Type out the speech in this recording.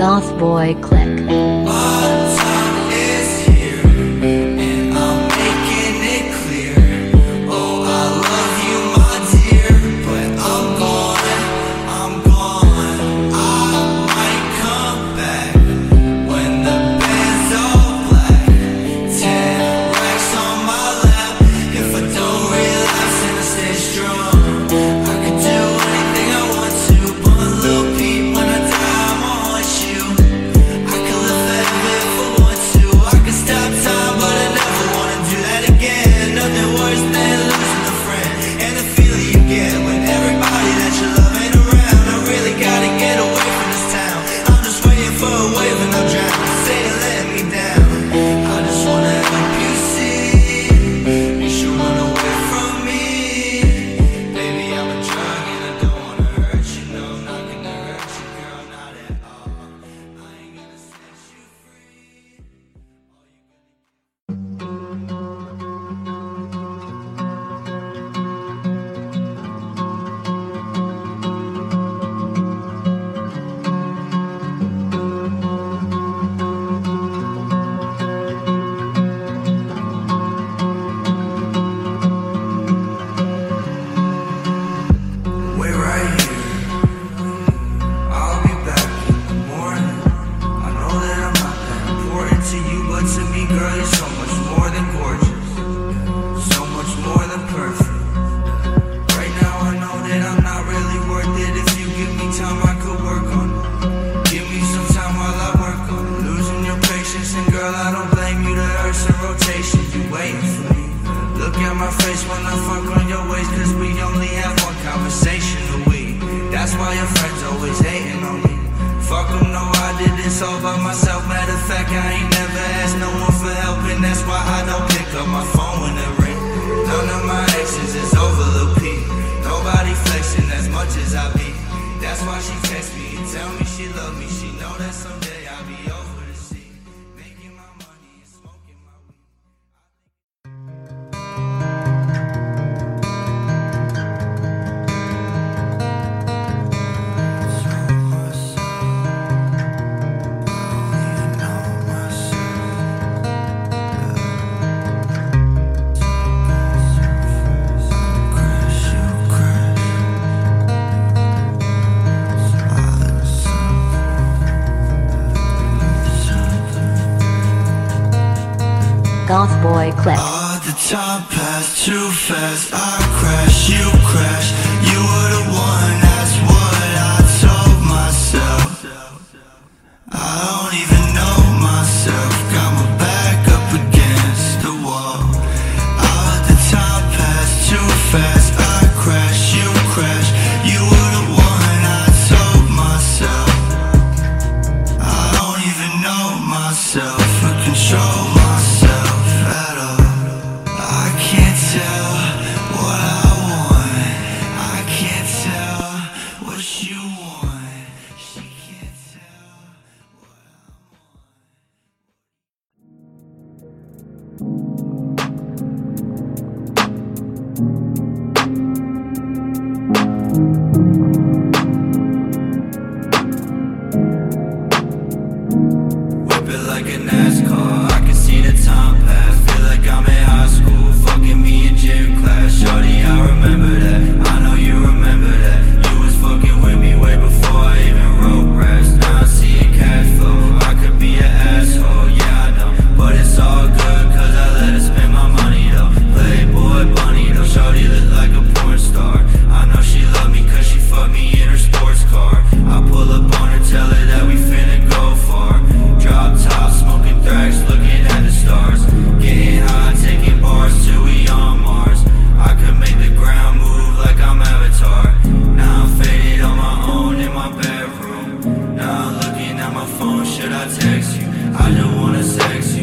Goth Boy Click. Goth Boy Click. The top path too fast, I crash, you crash. You were the one, that's what I told myself. I don't even know myself, got my back up against the wall. The top path too fast, I crash, you crash. You were the one, I told myself. I don't even know myself or control myself at all. I can't tell what I want, I can't tell what you want. She can't tell what I whip it like a NASCAR, I can see the time pass. Feel like I'm in high school, fucking me in gym class. Shorty, I remember that, I know you remember that. You was fucking with me way before I even wrote raps. Now I see a cash flow, I could be an asshole, yeah I know. But it's all good, cause I let her spend my money though. Playboy bunny though, shorty look like a porn star. I know she love me cause she fucked me in her sports car. I pull up on her, tell her that we finna go far. Drop top, smoking thrax, looking at the stars. Getting high, taking bars till we on Mars. I could make the ground move like I'm Avatar. Now I'm faded on my own in my bedroom. Now I'm looking at my phone, should I text you? I just wanna sex you.